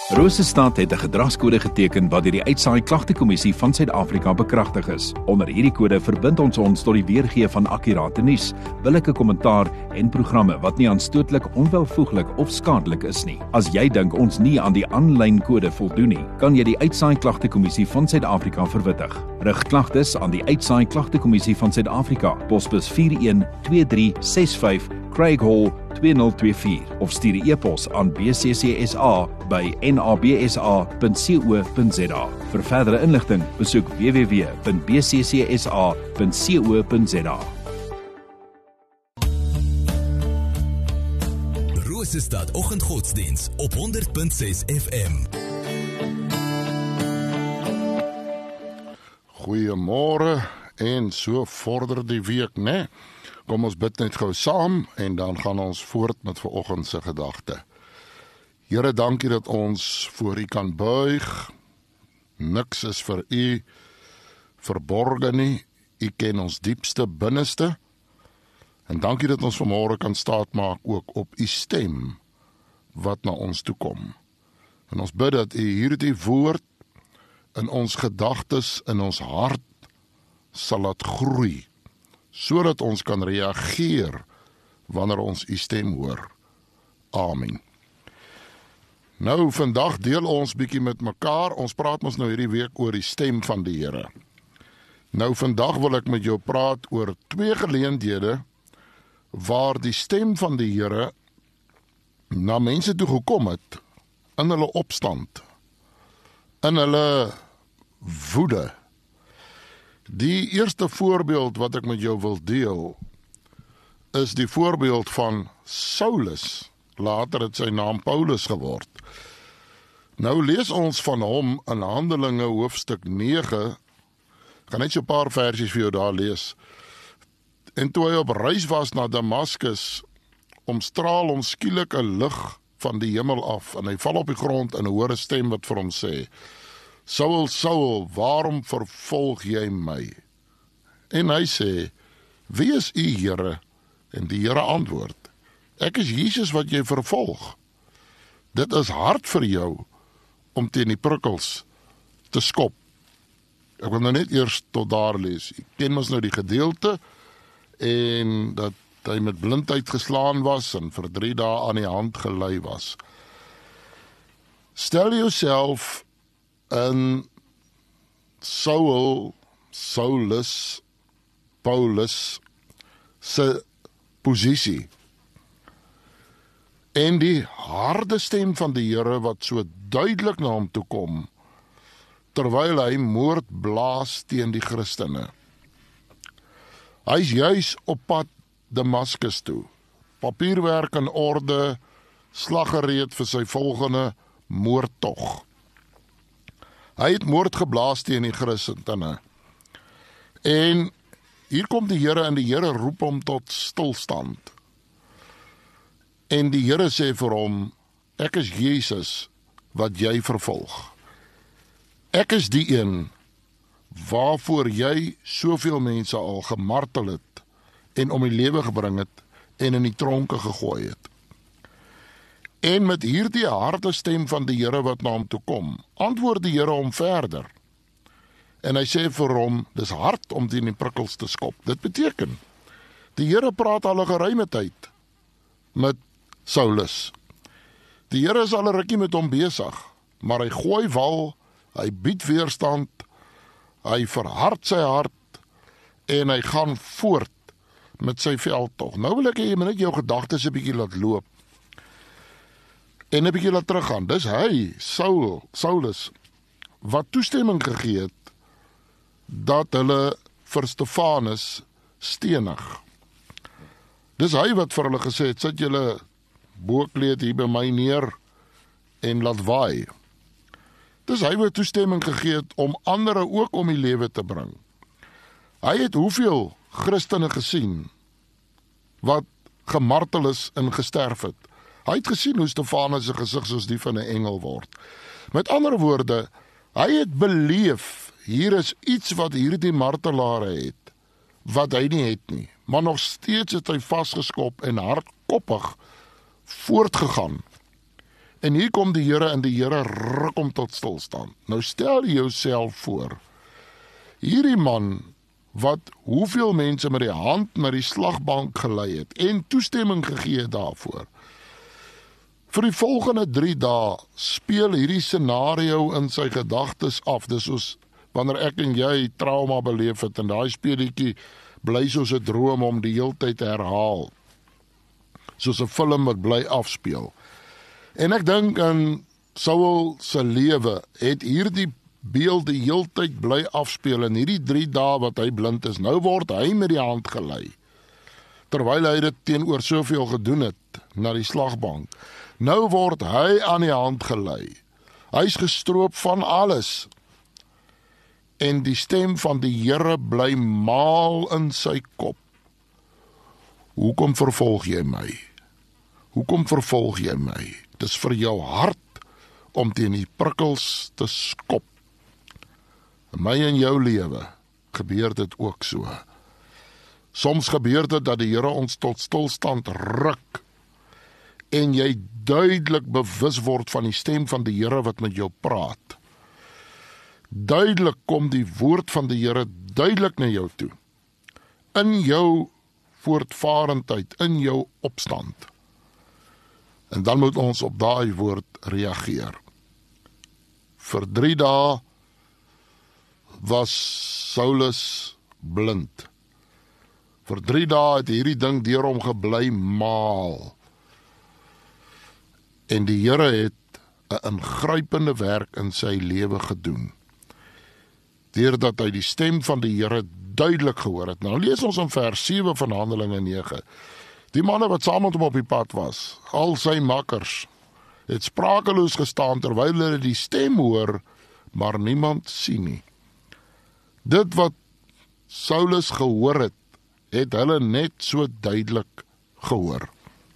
Rosestad het 'n gedragskode geteken wat deur die Uitsaai Klagtekommissie van Suid-Afrika bekragtig is. Onder hierdie kode verbind ons tot die weergee van akkurate nuus, billike kommentaar en programme wat nie aanstootlik, onwelvoeglik of skadelik is nie. As jy dink ons nie aan die aanlyn kode voldoen nie, kan jy die Uitsaai Klagtekommissie van Suid-Afrika verwittig. Rig klagtes aan die Uitsaai Klagtekommissie van Suid-Afrika, posbus 412365, Craig Hall 2024 of stuur 'n e-pos aan bccsa@nabsa.co.za. Vir verdere inligting, besoek www.bccsa.co.za. Rosestad Oggendgodsdiens op 100.6 FM. Goeiemôre en so vorder die week, né? Kom ons bid net gou saam en dan gaan ons voort met vanoggend se gedagte. Here, dankie dat ons voor U kan buig. Niks is vir U verborge nie. U ken ons diepste binneste. En dankie dat ons vanmôre kan staatmaak ook op U stem wat na ons toe kom. En ons bid dat U hierdie woord in ons gedagtes, in ons hart sal laat groei, sodat ons kan reageer wanneer ons U stem hoor. Amen. Nou, vandag deel ons bietjie met mekaar, ons praat ons nou hierdie week oor die stem van die Here. Nou, vandag wil ek met jou praat oor 2 geleenthede waar die stem van die Here na mense toe gekom het, in hulle opstand, in hulle woede. Die eerste voorbeeld wat ek met jou wil deel, is die voorbeeld van Saulus. Later het sy naam Paulus geword. Nou lees ons van hom in Handelinge hoofstuk 9, ek gaan net so 'n paar versies vir jou daar lees. En toe hy op reis was na Damaskus, omstraal hom skielik 'n lig van die hemel af, en hy val op die grond en hoor 'n stem wat vir hom sê: Saul, Saul, waarom vervolg jy my? En hy sê: Wie is U, Here? En die Here antwoord: Ek is Jesus wat jy vervolg. Dit is hard vir jou om teen die prikkels te skop. Ek wil nou net eers tot daar lees. Ek ken mos nou die gedeelte, en dat hy met blindheid geslaan was en vir 3 dae aan die hand gelei was. Stel jouself in Saulus, Paulus se posisie. En die harde stem van die Here wat so duidelik na hom toe kom, terwyl hy moord blaas teen die Christene. Hy is juis op pad Damaskus toe. Papierwerk in orde, slag gereed vir sy volgende moordtog. Hy het moord geblaas teen die Christene. En hier kom die Here, en die Here roep hom tot stilstand. En die Here sê vir hom: Ek is Jesus wat jy vervolg. Ek is die een waarvoor jy soveel mense al gemartel het en om die lewe gebring het en in die tronke gegooi het. En met hierdie harde stem van die Here wat na hom toe kom, antwoord die Here hom verder. En hy sê vir hom: dis hard om teen die prikkels te skop. Dit beteken, die Here praat al 'n geruime tyd met Saulus. Die Here is al 'n rukkie met hom besig, maar hy gooi wal, hy bied weerstand, hy verhard sy hart, en hy gaan voort met sy veldtog. Nou wil ek hê jy moet net jou gedagtes 'n bietjie laat loop, en 'n bietjie laat teruggaan. Dis hy, Saulus, wat toestemming gegee het dat hulle vir Stefanus stenig. Dis hy wat vir hulle gesê het: sit julle boekleed hier by my neer en laat waai. Dis hy wat toestemming gegee het om ander ook om die lewe te bring. Hy het hoeveel Christene gesien wat gemartel is en gesterf het. Hy het gesien hoe Stefanus se gesig soos die van 'n engel word. Met ander woorde, hy het beleef, hier is iets wat hierdie martelare het, wat hy nie het nie. Maar nog steeds het hy vasgeskop en hardkoppig voortgegaan. En hier kom die Here en die Here ruk hom tot stilstand. Nou stel jouself voor, hierdie man wat hoeveel mense met die hand na die slagbank gelei het en toestemming gegee het daarvoor. Vir die volgende 3 dae speel hierdie scenario in sy gedagtes af. Dis soos wanneer ek en jy trauma beleef het en daai speletjie bly soos 'n droom om die heeltyd te herhaal. Soos 'n film wat bly afspeel. En ek dink aan Saul se lewe het hierdie beeld die heeltyd bly afspeel in hierdie 3 dae wat hy blind is. Nou word hy met die hand gelei. Terwyl hy dit teenoor soveel gedoen het na die slagbank. Nou word hy aan die hand gelei. Hy's gestroop van alles. En die stem van die Here bly maal in sy kop. Hoekom vervolg jy my? Hoekom vervolg jy my? Dis vir jou hart om teen die prikkels te skop. In my en jou lewe gebeur dit ook so. Soms gebeur dit dat die Here ons tot stilstand ruk en jy duidelik bewus word van die stem van die Here wat met jou praat. Duidelik kom die woord van die Here duidelik na jou toe. In jou voortvarendheid, in jou opstand. En dan moet ons op daai woord reageer. Vir 3 dae was Saulus blind. Vir 3 dae het hierdie ding deur hom gebly maal. En die Here het 'n ingrypende werk in sy lewe gedoen. Deurdat hy die stem van die Here duidelik gehoor het. Nou lees ons in vers 7 van Handelinge 9. Die manne wat saam met hom op die pad was, al sy makkers, het sprakeloos gestaan terwyl hulle die stem hoor, maar niemand sien nie. Dit wat Saulus gehoor het, het hulle net so duidelik gehoor.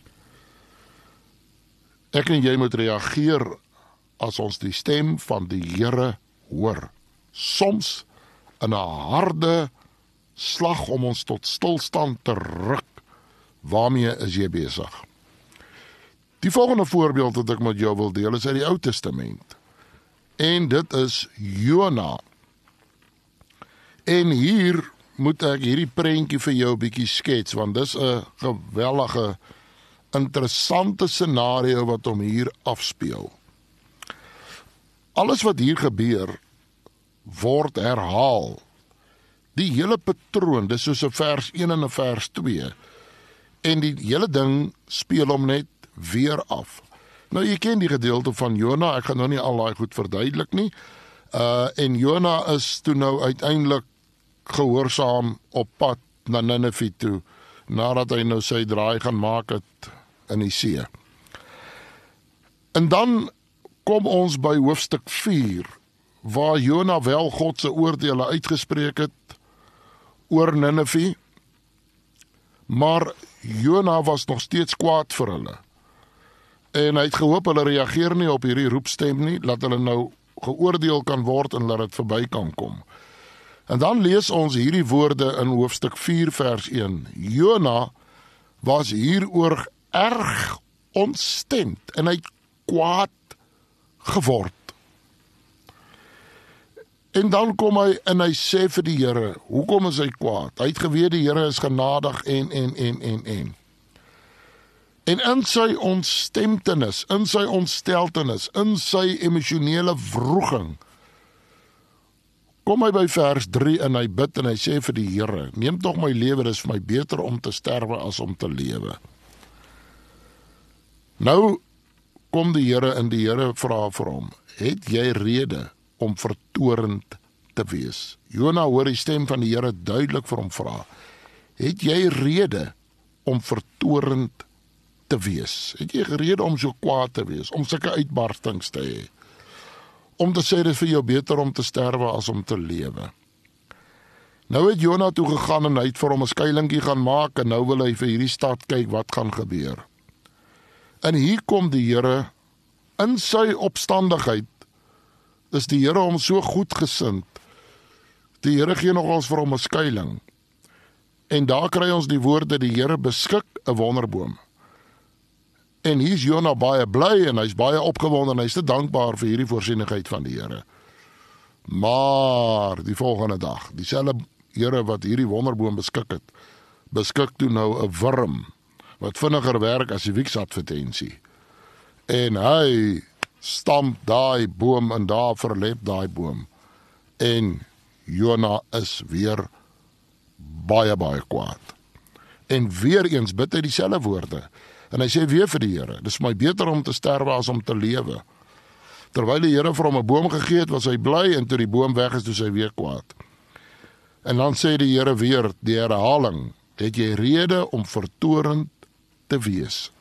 Ek en jy moet reageer as ons die stem van die Here hoor. Soms in 'n harde slag om ons tot stilstand te ruk. Waarmee is jy besig? Die volgende voorbeeld wat ek met jou wil deel is uit die Ou Testament. En dit is Jona. En hier moet ek hierdie prentjie vir jou 'n bietjie skets, want dis 'n geweldige, interessante scenario wat hom hier afspeel. Alles wat hier gebeur, word herhaal. Die hele patroon, dis soos 'n vers 1 en 'n vers 2. En die hele ding speel hom net weer af. Nou jy ken die gedeelte van Jona, ek gaan nou nie al daai goed verduidelik nie. En Jona is toe nou uiteindelik gehoorsaam op pad na Ninive toe, nadat hy nou sy draai gaan maak het in die see. En dan kom ons by hoofstuk 4, waar Jona wel God se oordeele uitgespreek het oor Ninive, maar Jona was nog steeds kwaad vir hulle. En hy het gehoop hulle reageer nie op hierdie roepstem nie, laat hulle nou geoordeel kan word en laat dit verby kan kom. En dan lees ons hierdie woorde in hoofstuk 4 vers 1. Jona was hieroor erg ontstemd en hy het kwaad geword. En dan kom hy en hy sê vir die Here, hoekom is hy kwaad? Hy het geweet die Here is genadig en. En in sy ontstemtenis, in sy ontsteltenis, in sy emosionele wroging, kom hy by vers 3 en hy bid en hy sê vir die Here, neem tog my lewe, dis vir my beter om te sterwe as om te lewe. Nou kom die Here en die Here vra vir hom, het jy rede om vertorend te wees? Jona hoor die stem van die Here duidelik vir hom vra, het jy rede om vertorend te wees? Het jy rede om so kwaad te wees, om sulke uitbarstings te hê? Om te sê dit vir jou beter om te sterwe as om te lewe. Nou het Jona toe gegaan en hy het vir hom 'n skuilingkie gaan maak en nou wil hy vir hierdie stad kyk wat gaan gebeur. En hier kom die Here in sy opstandigheid. Is die Here hom so goed gesind. Die Here gee nogals vir hom 'n skuiling. En daar kry ons die woorde, die Here beskik 'n wonderboom. En hier's Jona baie bly en hy's baie opgewonde en hy's te dankbaar vir hierdie voorsienigheid van die Here. Maar die volgende dag, dieselfde Here wat hierdie wonderboom beskik toe nou 'n wurm wat vinniger werk as die wieksadvertensie. En hy stamp daai boom en daar verlep daai boom. En Jona is weer baie kwaad. En weer eens bid hy dieselfde woorde. En hy sê weer vir die Here, dis my beter om te sterwe as om te lewe. Terwyl die Here vir hom 'n boom gegee het, was hy bly en toe die boom weg is, toe hy weer kwaad. En dan sê die Here weer, die herhaling, het jy rede om vertorend te wees.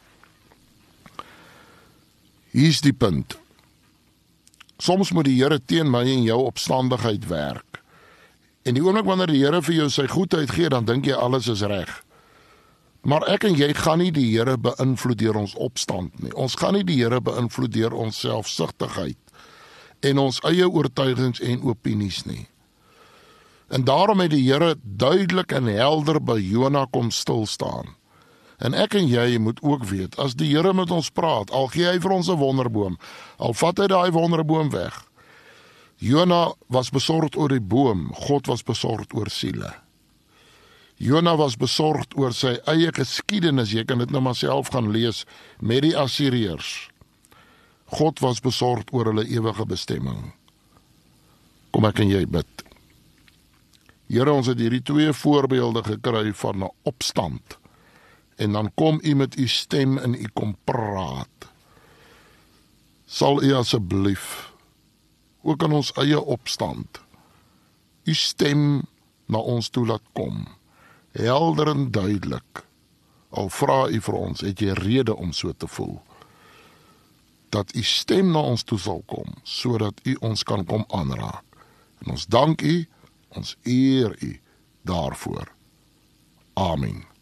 Hier's die punt. Soms moet die Here teen my en jou opstandigheid werk. En die oomblik wanneer die Here vir jou sy goedheid gee, dan dink jy alles is reg. Maar ek en jy gaan nie die Here beïnvloed deur ons opstand nie. Ons gaan nie die Here beïnvloed deur ons selfsugtigheid en ons eie oortuigings en opinies nie. En daarom het die Here duidelik en helder by Jona kom stil staan. En ek en jy moet ook weet, as die Here met ons praat, al gee hy vir ons 'n wonderboom, al vat hy daai wonderboom weg. Jona was besorgd oor die boom, God was besorgd oor siele. Jona was besorgd oor sy eie geskiedenis, jy kan dit nou maar self gaan lees, met die Assiriërs. God was besorgd oor hulle ewige bestemming. Kom ek en jy bid. Here, ons het hierdie twee voorbeelde gekry van 'n opstand. En dan kom u met u stem en u kom praat. Sal u asseblief, ook in ons eie opstand, u stem na ons toe laat kom. Helder en duidelik. Al vra u vir ons, het jy rede om so te voel. Dat u stem na ons toe sal kom, sodat u ons kan kom aanraak. En ons dank u, ons eer u daarvoor. Amen.